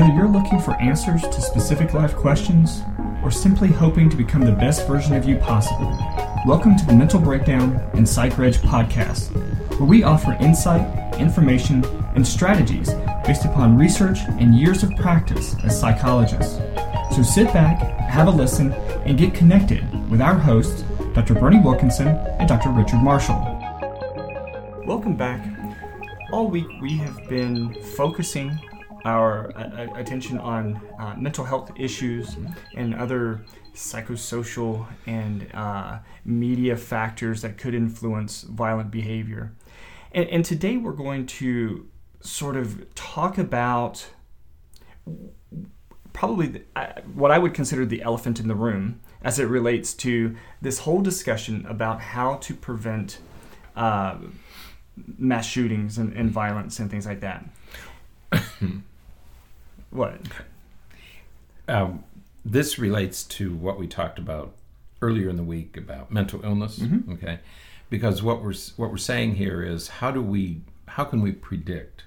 Whether you're looking for answers to specific life questions or simply hoping to become the best version of you possible, welcome to the Mental Breakdown and PsychReg podcast, where we offer insight, information, and strategies based upon research and years of practice as psychologists. So sit back, have a listen, and get connected with our hosts, Dr. Bernie Wilkinson and Dr. Richard Marshall. Welcome back. All week we have been focusing our attention on mental health issues and other psychosocial and media factors that could influence violent behavior. And today we're going to sort of talk about probably what I would consider the elephant in the room as it relates to this whole discussion about how to prevent mass shootings and violence and things like that. What? This relates to what we talked about earlier in the week about mental illness. Mm-hmm. Okay, because what we're saying here is how can we predict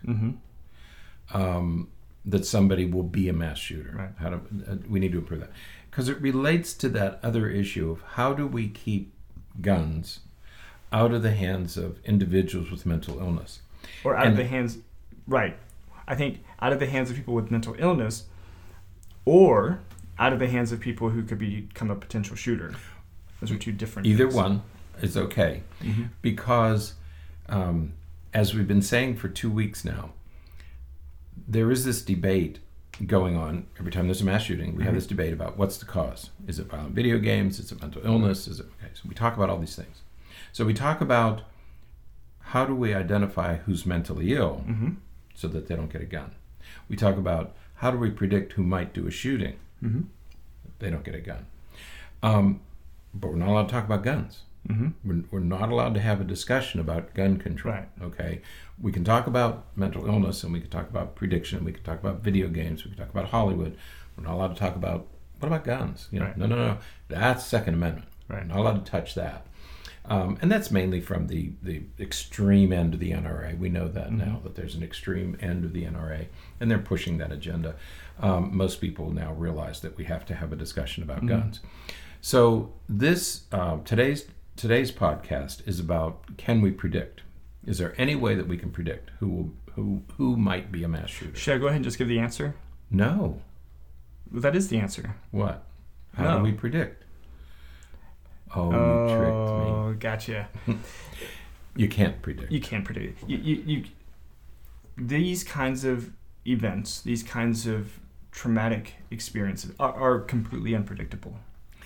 that somebody will be a mass shooter? Right. We need to improve that because it relates to that other issue of how do we keep guns out of the hands of individuals with mental illness, or out of the hands, right? I think out of the hands of people with mental illness, or out of the hands of people who could become a potential shooter. Those are two different Either things. one is okay, because as we've been saying for 2 weeks now, there is this debate going on every time there's a mass shooting. We have this debate about what's the cause. Is it violent video games? Is it mental illness? Is it okay? So we talk about all these things. So we talk about how do we identify who's mentally ill so that they don't get a gun. We talk about how do we predict who might do a shooting if they don't get a gun. But we're not allowed to talk about guns. We're not allowed to have a discussion about gun control. Right. Okay, we can talk about mental illness and we can talk about prediction. We can talk about video games. We can talk about Hollywood. We're not allowed to talk about what about guns? Right. No. That's Second Amendment. Right. We're not allowed to touch that. And that's mainly from the extreme end of the NRA. We know that now, that there's an extreme end of the NRA, and they're pushing that agenda. Most people now realize that we have to have a discussion about guns. So this today's podcast is about, can we predict? Is there any way that we can predict who might be a mass shooter? Should I go ahead and just give the answer? No. Well, that is the answer. What? How do we predict? Oh, you tricked me. Oh, gotcha. You can't predict. You can't predict. You these kinds of events, these kinds of traumatic experiences are completely unpredictable.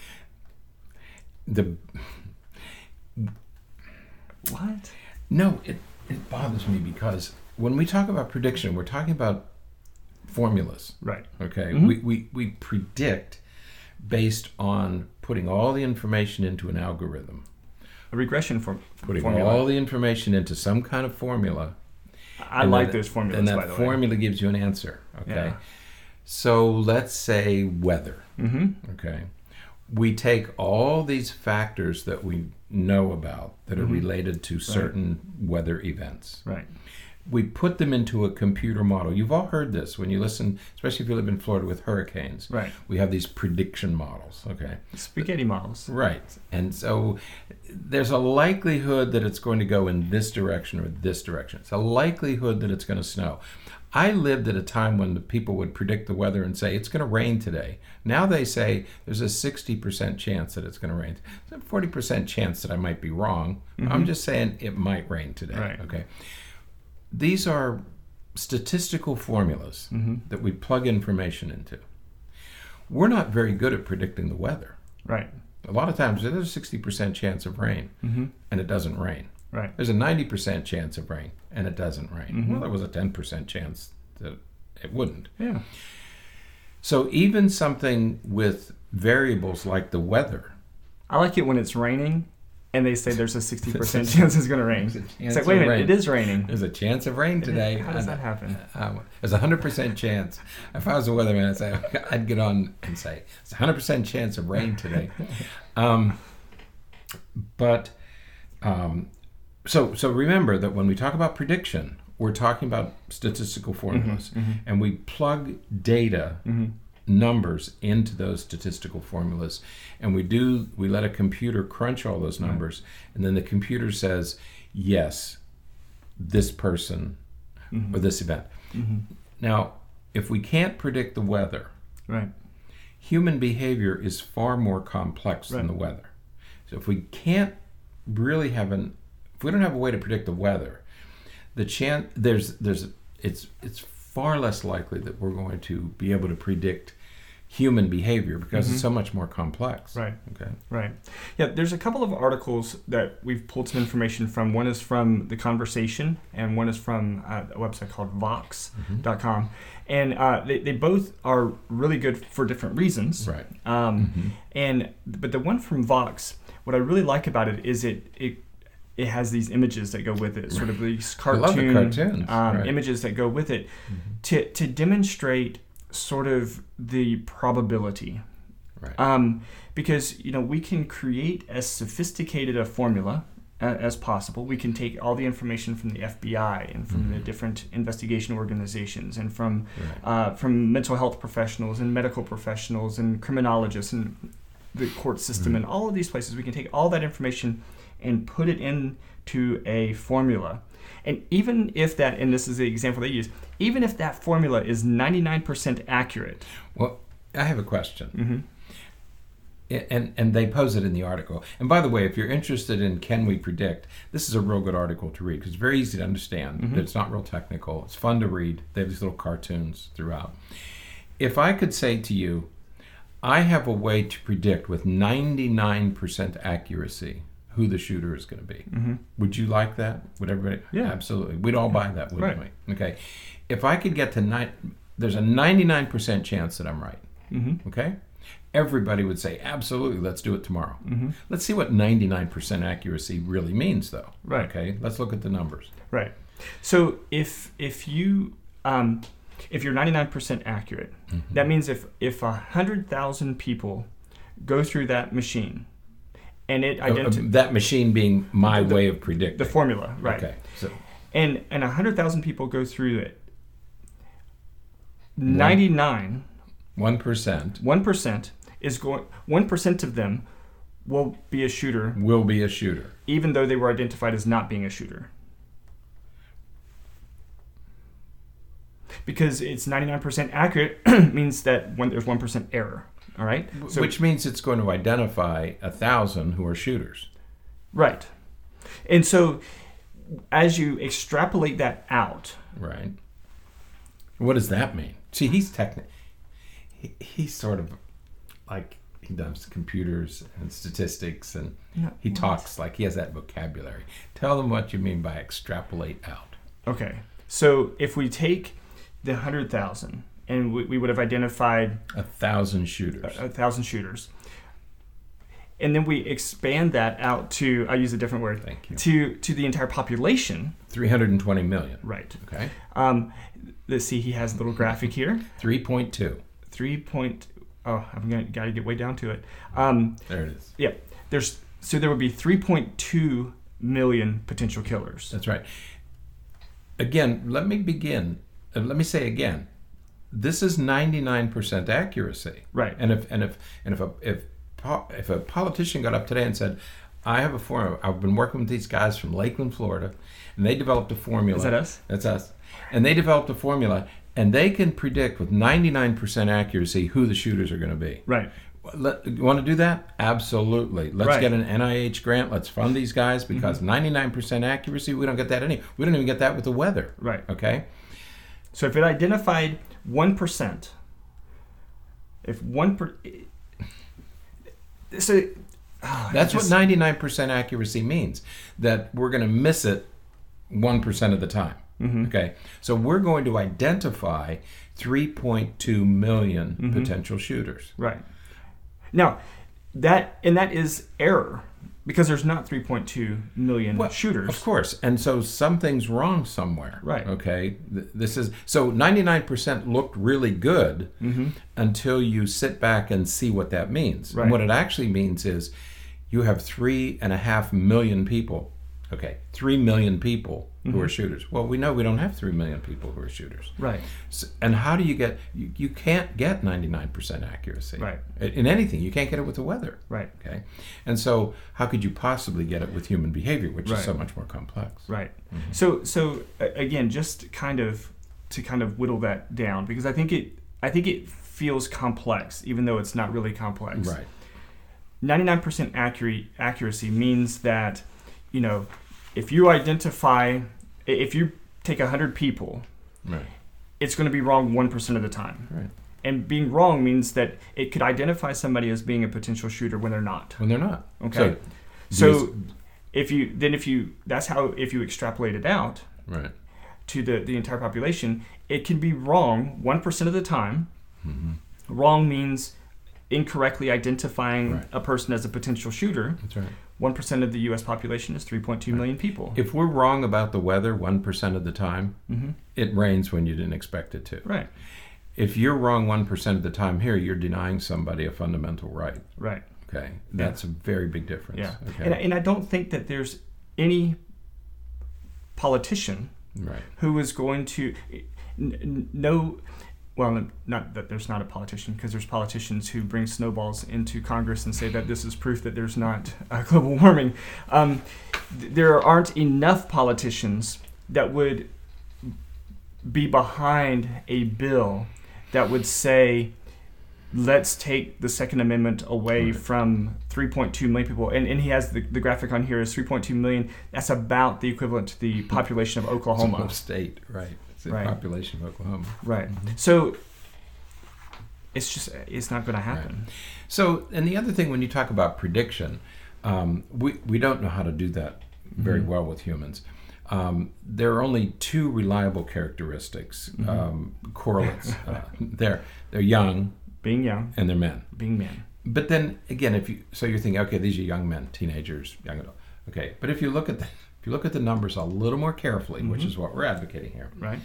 What? No, it bothers me because when we talk about prediction, we're talking about formulas. Right. Okay? We predict based on putting all the information into an algorithm. A regression Putting formula. all the information into some kind of formula. I like those formulas, and that by the way. formula gives you an answer. Okay? Yeah. So let's say weather. Okay? We take all these factors that we know about that are related to certain weather events. Right. We put them into a computer model. You've all heard this when you listen, especially if you live in Florida with hurricanes. Right. We have these prediction models, okay? Spaghetti models. Right. And so there's a likelihood that it's going to go in this direction or this direction. It's a likelihood that it's going to snow. I lived at a time when the people would predict the weather and say, it's going to rain today. Now they say there's a 60% chance that it's going to rain. There's a 40% chance that I might be wrong. I'm just saying it might rain today. Right. Okay. These are statistical formulas that we plug information into. We're not very good at predicting the weather. Right. A lot of times there's a 60% chance of rain and it doesn't rain. Right. There's a 90% chance of rain and it doesn't rain. Well, there was a 10% chance that it wouldn't. Yeah. So even something with variables like the weather. I like it when it's raining and they say there's a 60% chance it's going to rain. It's like, wait a minute, it is raining. There's a chance of rain today. How does that happen? There's a 100% chance. If I was a weatherman, I'd get on and say, it's a 100% chance of rain today. So remember that when we talk about prediction we're talking about statistical formulas, and we plug data, numbers into those statistical formulas, and we let a computer crunch all those numbers, and then the computer says, yes, this person or this event. Now, if we can't predict the weather, human behavior is far more complex than the weather. So if we can't really if we don't have a way to predict the weather, the chance it's far less likely that we're going to be able to predict human behavior because it's so much more complex. Right. Okay. Right. Yeah, there's a couple of articles that we've pulled some information from. One is from The Conversation, and one is from a website called Vox.com. And they both are really good for different reasons. Right. But the one from Vox, what I really like about it is it has these images that go with it, sort of these cartoons, images that go with it to demonstrate sort of the probability. Because we can create as sophisticated a formula as possible. We can take all the information from the FBI and from the different investigation organizations and from mental health professionals and medical professionals and criminologists and the court system and all of these places. We can take all that information and put it into a formula. And even if that, and this is the example they use, even if that formula is 99% accurate. Well, I have a question. And they pose it in the article. And by the way, if you're interested in can we predict, this is a real good article to read because it's very easy to understand. It's not real technical. It's fun to read. They have these little cartoons throughout. If I could say to you, I have a way to predict with 99% accuracy who the shooter is going to be. Would you like that? Would everybody? Yeah. Absolutely. We'd all buy that, wouldn't we? Okay. If I could get to there's a 99% chance that I'm right. Okay? Everybody would say, absolutely, let's do it tomorrow. Let's see what 99% accuracy really means, though. Right. Okay? Let's look at the numbers. Right. So if you're 99% accurate, that means if 100,000 people go through that machine, and it that machine being my way of predicting the formula, right? Okay, so and 100,000 people go through it. 1% is going. 1% of them will be a shooter. Will be a shooter, even though they were identified as not being a shooter. Because it's 99% accurate means that when there's 1% error. All right. So, which means it's going to identify 1,000 who are shooters. Right. And so as you extrapolate that out. Right. What does that mean? See, he's he's sort of like he does computers and statistics and he talks like he has that vocabulary. Tell them what you mean by extrapolate out. Okay. So if we take the 100,000 and we would have identified 1,000 shooters. 1,000 shooters. And then we expand that out to, I use a different word. Thank you. To the entire population. 320 million. Right. Okay. Let's see, he has a little graphic here. 3.2. I've got to get way down to it. There it is. Yeah. There would be 3.2 million potential killers. That's right. Again, let me say again. This is 99% accuracy. Right. And if a politician got up today and said, I have a formula, I've been working with these guys from Lakeland, Florida, and they developed a formula. Is that us? That's us. And they developed a formula, and they can predict with 99% accuracy who the shooters are going to be. Right. You want to do that? Absolutely. Let's get an NIH grant. Let's fund these guys because 99% accuracy, we don't get that we don't even get that with the weather. Right. Okay? So if it identified 1%, that's what 99% accuracy means, that we're going to miss it 1% of the time. Okay, so we're going to identify 3.2 million potential shooters. Right. Now, that is error because there's not 3.2 million shooters. Of course, and so something's wrong somewhere. Right. Okay, so 99% looked really good until you sit back and see what that means. Right. And what it actually means is you have 3.5 million people Okay, 3 million people who are shooters. Well, we know we don't have 3 million people who are shooters. Right. So, and how do you get, you can't get 99% accuracy. Right. In anything. You can't get it with the weather. Right. Okay. And so how could you possibly get it with human behavior, which Right. is so much more complex? Right. So again, just to whittle that down, because I think it feels complex, even though it's not really complex. Right. 99% accuracy means that, if you take 100 people, Right. it's going to be wrong 1% of the time. Right. And being wrong means that it could identify somebody as being a potential shooter when they're not. When they're not. Okay. So if you extrapolate it out Right. to the entire population, it can be wrong 1% of the time. Mm-hmm. Wrong means incorrectly identifying Right. a person as a potential shooter. That's right. 1% of the U.S. population is 3.2 million people. If we're wrong about the weather 1% of the time, Mm-hmm. it rains when you didn't expect it to. Right. If you're wrong 1% of the time here, you're denying somebody a fundamental right. Right. Okay. That's a very big difference. Yeah. Okay. And I don't think that there's any politician Right. who is going to know. Well, not that there's not a politician, because there's politicians who bring snowballs into Congress and say that this is proof that there's not global warming. There aren't enough politicians that would be behind a bill that would say, let's take the Second Amendment away Right. from 3.2 million people. And he has the graphic on here is 3.2 million. That's about the equivalent to the population of Oklahoma. It's a whole state, right. It's the Right. population of Oklahoma. Right. So it's not going to happen. So, and the other thing, when you talk about prediction, we don't know how to do that very well with humans. There are only two reliable characteristics, correlates. They're young Being young, and they're men. being men. But then again, you're thinking, okay, these are young men, teenagers, young adults. Okay, but if you look at the numbers a little more carefully, which is what we're advocating here, Right.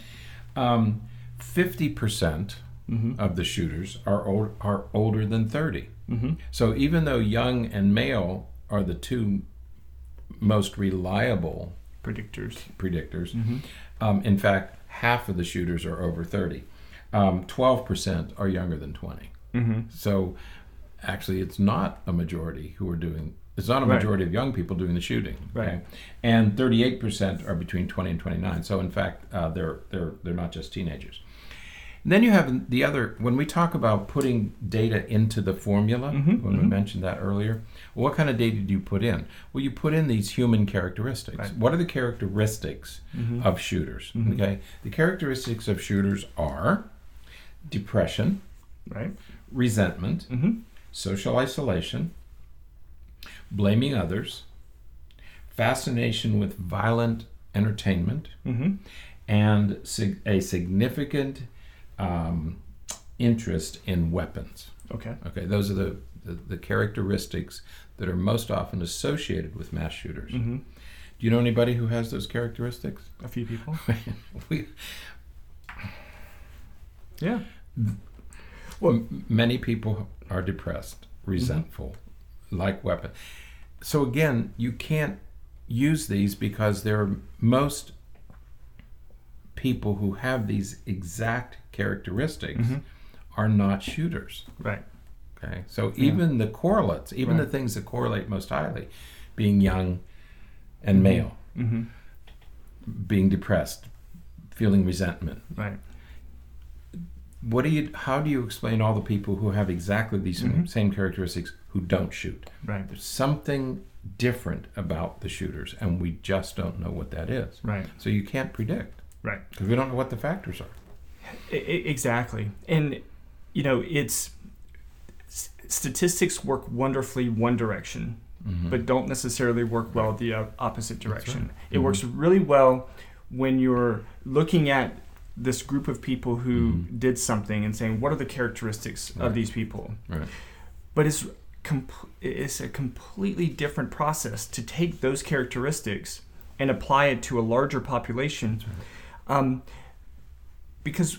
50% of the shooters are older than 30. Mm-hmm. So even though young and male are the two most reliable Predictors. predictors, Mm-hmm. in fact, half of the shooters are over 30. 12% are younger than 20. Mm-hmm. So actually, it's not a majority who are doing. It's not a Right. majority of young people doing the shooting. Okay? Right. And 38% are between 20 and 29. So in fact, they're not just teenagers. And then you have the other. When we talk about putting data into the formula, when we mentioned that earlier, what kind of data do you put in? Well, you put in these human characteristics. Right. What are the characteristics of shooters? Okay, the characteristics of shooters are depression, Right. resentment, Mm-hmm. social isolation, blaming others, fascination with violent entertainment, Mm-hmm. and a significant interest in weapons. Okay. Okay, those are the characteristics that are most often associated with mass shooters. Mm-hmm. Do you know anybody who has those characteristics? A few people. we, Yeah. Well, many people are depressed, resentful, like weapon. So again, you can't use these because there are most people who have these exact characteristics are not shooters. right. Okay, so even the correlates, even the things that correlate most highly, being young and male, Mm-hmm. being depressed, feeling resentment. Right. How do you explain all the people who have exactly these same characteristics who don't shoot? Right. There's something different about the shooters, and we just don't know what that is. Right. So you can't predict Right. because we don't know what the factors are. Exactly. And it's statistics work wonderfully one direction, but don't necessarily work well the opposite direction. It works really well when you're looking at this group of people who did something and saying, what are the characteristics of these people? Right. But it's a completely different process to take those characteristics and apply it to a larger population. Because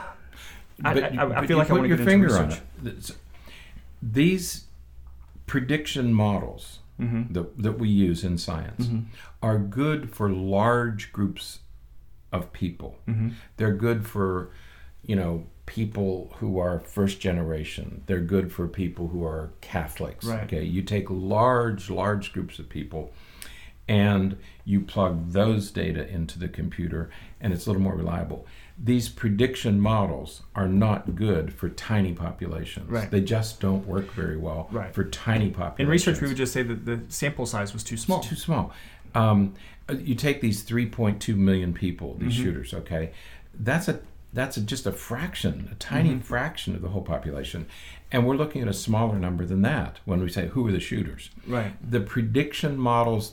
I feel like I want to your get finger into on research. it. These prediction models that we use in science are good for large groups of people. They're good for, people who are first generation. They're good for people who are Catholics. Right. Okay, you take large groups of people and you plug those data into the computer, and it's a little more reliable. These prediction models are not good for tiny populations. Right. They just don't work very well for tiny populations. In research, we would just say that the sample size was too small. It's too small. You take these 3.2 million people, these shooters, okay? That's just a fraction, a tiny fraction of the whole population. And we're looking at a smaller number than that when we say, who are the shooters? Right. The prediction models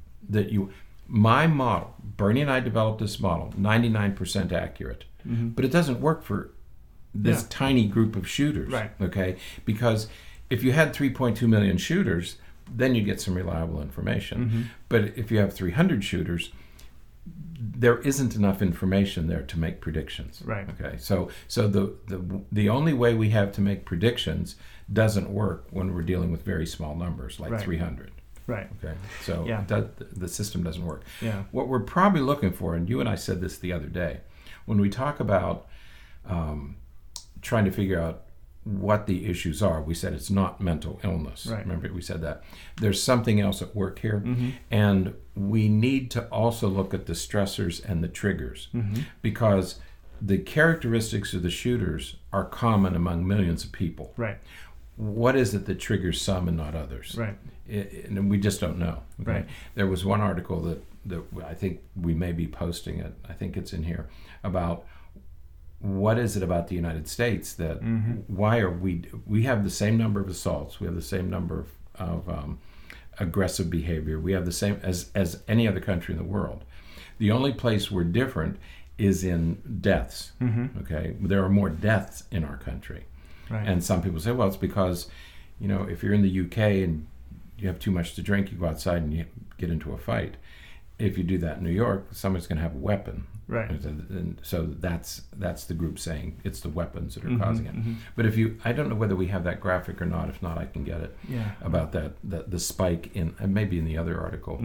my model, Bernie and I developed this model, 99% accurate, but it doesn't work for this tiny group of shooters, okay? Because if you had 3.2 million shooters, then you get some reliable information. But if you have 300 shooters, there isn't enough information there to make predictions. Right. Okay. So the only way we have to make predictions doesn't work when we're dealing with very small numbers like 300. Right. Okay. So the system doesn't work. Yeah. What we're probably looking for, and you and I said this the other day, when we talk about trying to figure out what the issues are, we said it's not mental illness. Right. Remember, we said that. There's something else at work here, and we need to also look at the stressors and the triggers, because the characteristics of the shooters are common among millions of people. Right. What is it that triggers some and not others? Right. And we just don't know. Okay? Right. There was one article that I think we may be posting it. I think it's in here about what is it about the United States that why are we have the same number of assaults, we have the same number of aggressive behavior, we have the same as any other country in the world. The only place we're different is in deaths. Okay, there are more deaths in our country. Right. And some people say, well, it's because, if you're in the UK and you have too much to drink, you go outside and you get into a fight. If you do that in New York, somebody's going to have a weapon. Right. And so that's the group saying it's the weapons that are causing it. But I don't know whether we have that graphic or not. If not, I can get it. Yeah. About the spike in, and maybe in the other article,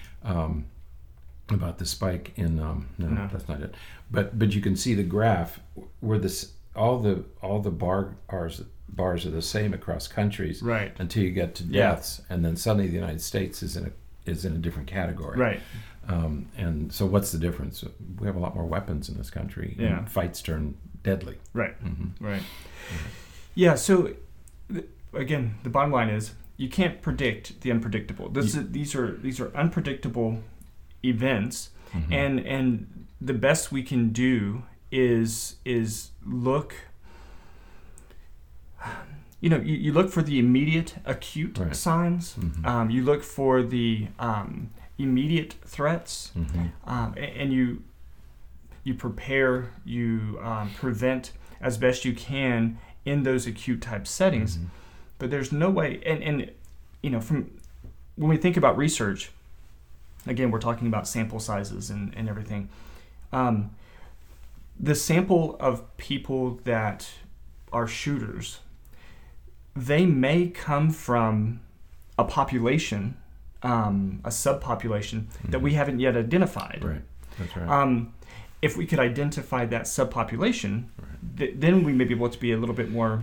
about the spike in. No, that's not it. But you can see the graph where all the bars are the same across countries, right, until you get to deaths, and then suddenly the United States is in a different category, right. And so what's the difference? We have a lot more weapons in this country, and fights turn deadly. Right. Right. Yeah. So again, the bottom line is you can't predict the unpredictable. These are unpredictable events, and the best we can do is look. You look for the immediate acute signs. You look for the immediate threats, and you prepare, you prevent as best you can in those acute type settings. But there's no way, and from when we think about research, again, we're talking about sample sizes and everything. The sample of people that are shooters, they may come from a population, a subpopulation that we haven't yet identified. Right, that's right. If we could identify that subpopulation, then we may be able to be a little bit more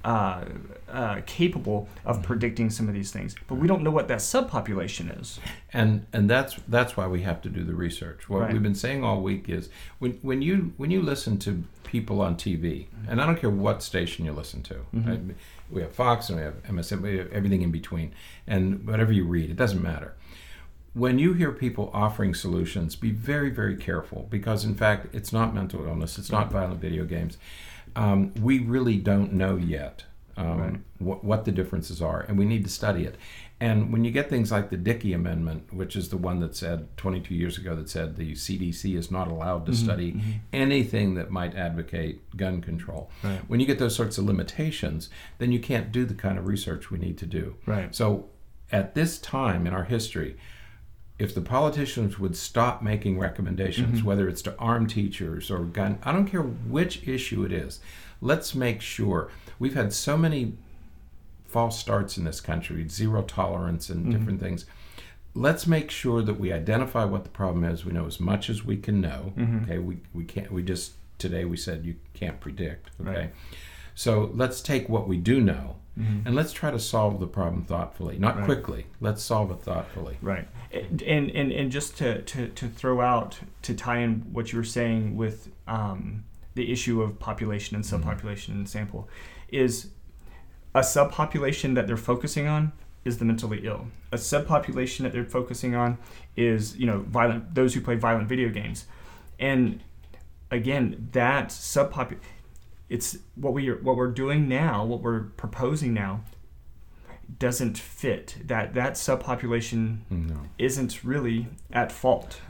capable of predicting some of these things. But we don't know what that subpopulation is. And that's why we have to do the research. What we've been saying all week is when you listen to people on TV, and I don't care what station you listen to. Right? We have Fox and we have MSN, we have everything in between, and whatever you read, it doesn't matter. When you hear people offering solutions, be very, very careful, because in fact, it's not mental illness, it's not violent video games. We really don't know yet what the differences are, and we need to study it. And when you get things like the Dickey Amendment, which is the one that said 22 years ago that said the CDC is not allowed to study anything that might advocate gun control. Right. When you get those sorts of limitations, then you can't do the kind of research we need to do. Right. So at this time in our history, if the politicians would stop making recommendations, whether it's to arm teachers or gun, I don't care which issue it is, let's make sure. We've had so many false starts in this country, zero tolerance and different things. Let's make sure that we identify what the problem is. We know as much as we can know. Okay, we can't. We just today we said you can't predict. Okay, Right. so let's take what we do know and let's try to solve the problem thoughtfully, not quickly. Let's solve it thoughtfully. Right. And just to throw out, to tie in what you were saying with the issue of population and subpopulation and sample, is a subpopulation that they're focusing on is the mentally ill. A subpopulation that they're focusing on is, those who play violent video games. And again, that it's what we're doing now, what we're proposing now, doesn't fit. That subpopulation isn't really at fault.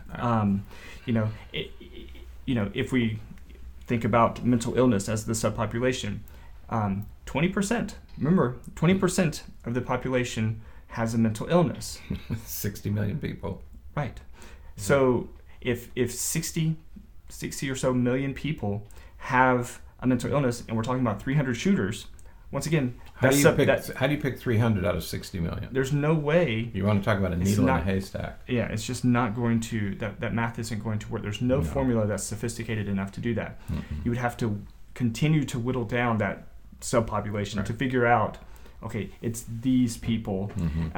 If we think about mental illness as the subpopulation, 20%. Remember, 20% of the population has a mental illness. 60 million people. Right. So if 60 or so million people have a mental illness, and we're talking about 300 shooters, once again, how do you pick 300 out of 60 million? There's no way. You want to talk about a needle in a haystack. Yeah, it's just not going to, that math isn't going to work. There's no formula that's sophisticated enough to do that. You would have to continue to whittle down that subpopulation to figure out, okay, it's these people,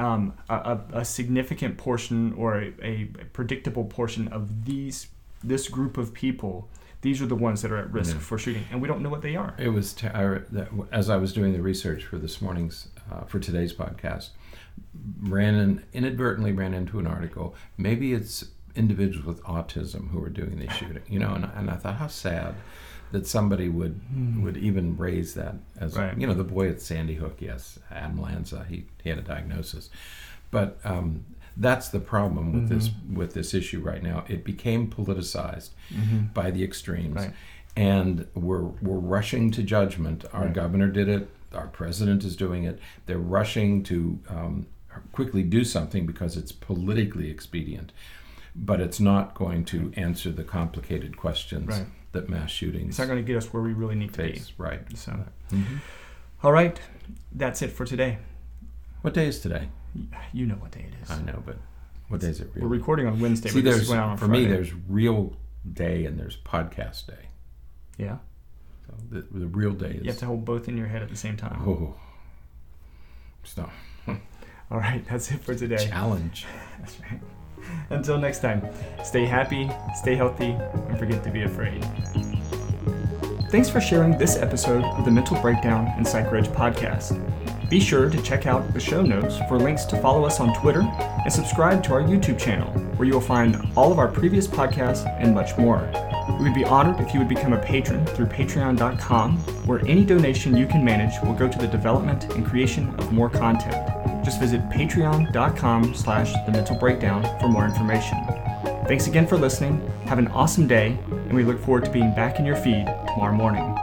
a significant portion or a predictable portion of this group of people. These are the ones that are at risk for shooting, and we don't know what they are. It was as I was doing the research for for today's podcast, inadvertently ran into an article. Maybe it's individuals with autism who are doing these shooting, and I thought, how sad that somebody would even raise that as the boy at Sandy Hook. Yes, Adam Lanza, he had a diagnosis, but that's the problem with this issue right now. It became politicized by the extremes, and we're rushing to judgment. Our governor did it. Our president is doing it. They're rushing to quickly do something because it's politically expedient, but it's not going to answer the complicated questions that mass shootings. It's not going to get us where we really need to be. Right. So, all right, that's it for today. What day is today? You know what day it is. I know, but what day is it really? We're recording on Wednesday. See, this is going on for Friday. me, there's real day and there's podcast day. Yeah. So the real day is... You have to hold both in your head at the same time. Oh. Stop. All right, that's it for today. Challenge. That's right. Until next time, stay happy, stay healthy, and forget to be afraid. Thanks for sharing this episode of the Mental Breakdown and PsychReg podcast. Be sure to check out the show notes for links to follow us on Twitter and subscribe to our YouTube channel, where you will find all of our previous podcasts and much more. We would be honored if you would become a patron through patreon.com, where any donation you can manage will go to the development and creation of more content. Just visit patreon.com/thementalbreakdown for more information. Thanks again for listening. Have an awesome day, and we look forward to being back in your feed tomorrow morning.